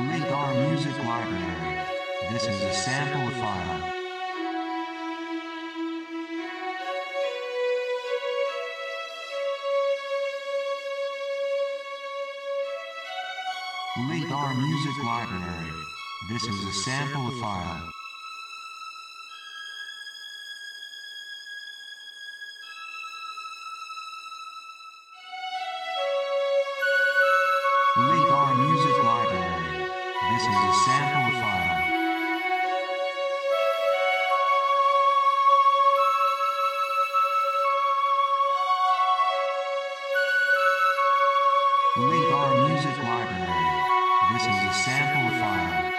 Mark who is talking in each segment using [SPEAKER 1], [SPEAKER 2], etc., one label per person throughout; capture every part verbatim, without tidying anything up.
[SPEAKER 1] LakeR Music Library. This is a sample file. LakeR Music Library. This is a sample file. LakeR Music Library. This is a sample file. LakeR Music Library. This is a sample file.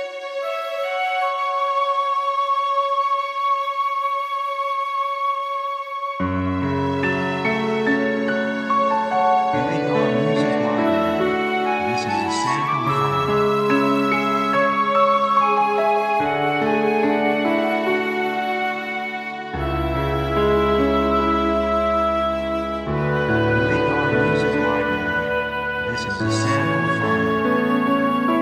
[SPEAKER 1] LakeR Music Library. This is a sample file. LakeR Music Library. This is a sample file.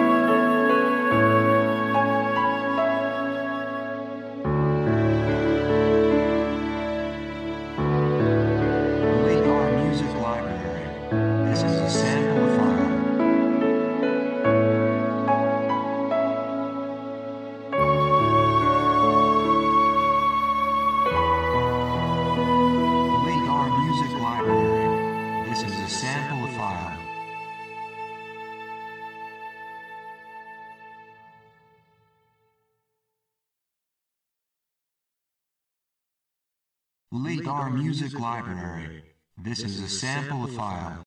[SPEAKER 1] LakeR Music Library. This is a sample file. LakeR Music Library. This is a sample file. LakeR Music Library. This is a sample file.